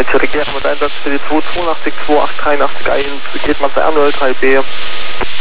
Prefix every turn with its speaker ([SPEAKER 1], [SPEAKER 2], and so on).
[SPEAKER 1] Regieren mit Einsatz für die 282 2883 1, geht man zu R03B.